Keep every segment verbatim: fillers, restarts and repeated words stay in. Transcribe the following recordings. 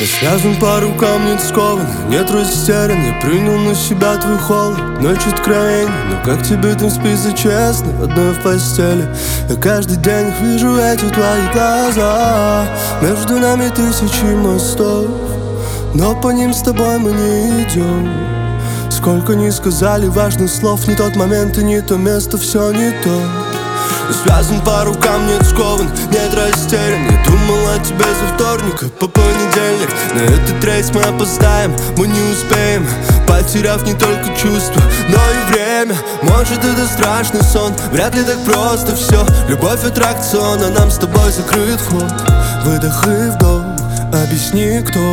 Я связан по рукам, нет скован, нет растерян. Я принял на себя твой холод, ночь откровений. Но как тебе там спится честно, одной в постели? Я каждый день их вижу, эти твои глаза. Между нами тысячи мостов, но по ним с тобой мы не идем. Сколько ни сказали важных слов, не тот момент и не то место, все не то. Я связан по рукам, нет скован, нет растерян. Я думал о тебе со вторника по понедельник. На этот рейс мы опоздаем, мы не успеем, потеряв не только чувства, но и время. Может, это страшный сон, вряд ли так просто все. Любовь аттракцион, а нам с тобой закрыт вход. Выдох и вдох, объясни, кто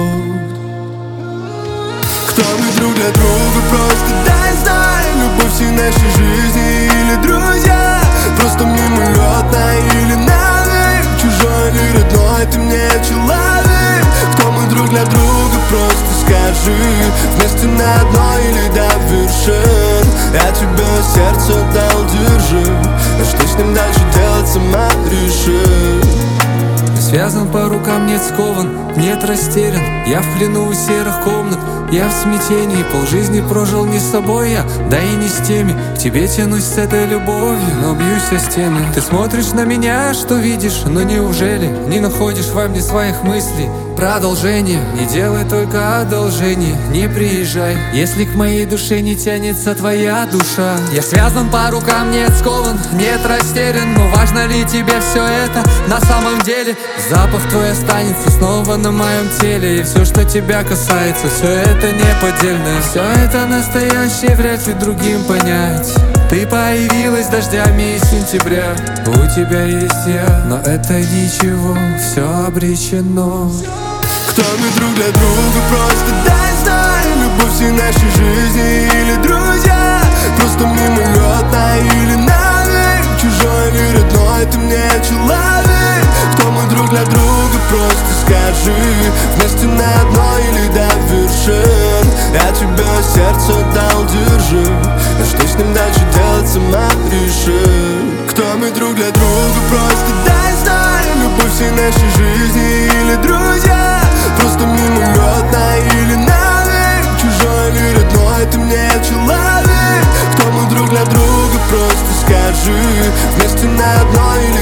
Кто мы друг для друга, просто дай знай. Любовь всей нашей жизни или друзья, просто мимолетно или навек. Чужой или родной, ты мне человек. Кто мы друг для друга, просто скажи. Вместе на одной или до вершин. Я тебе сердце дал, держи. А что с ним дальше делать, сама реши. Связан по рукам, нет скован, нет растерян. Я в плену у серых комнат, я в смятении. Полжизни прожил не с собой я, да и не с теми. К тебе тянусь с этой любовью, но бьюсь о стены. Ты смотришь на меня, что видишь, но неужели не находишь во мне своих мыслей? Продолжение, не делай только одолжение. Не приезжай, если к моей душе не тянется твоя душа. Я связан по рукам, нет скован, нет растерян. Но важно ли тебе все это на самом деле? Запах твой останется снова на моем теле. И все, что тебя касается, все это неподдельное. Все это настоящее, вряд ли другим понять. Ты появилась дождями из сентября. У тебя есть я, но это ничего, все обречено. Кто мы друг для друга, просто дай знай. Любовь всей нашей жизни или друзья, просто мимолетно или навек. Чужой или родной, ты мне человек. Кто мы друг для друга, просто скажи. Вместе на одной или до вершин. Я тебе сердце дал, держи. А что с ним дальше делать, сама реши. Кто мы друг для друга, просто дай знай. Любовь всей нашей жизни или друзья, просто мимолетно или навек. Чужой или родной, ты мне человек. Кто мы друг для друга, просто скажи. Вместе на одной или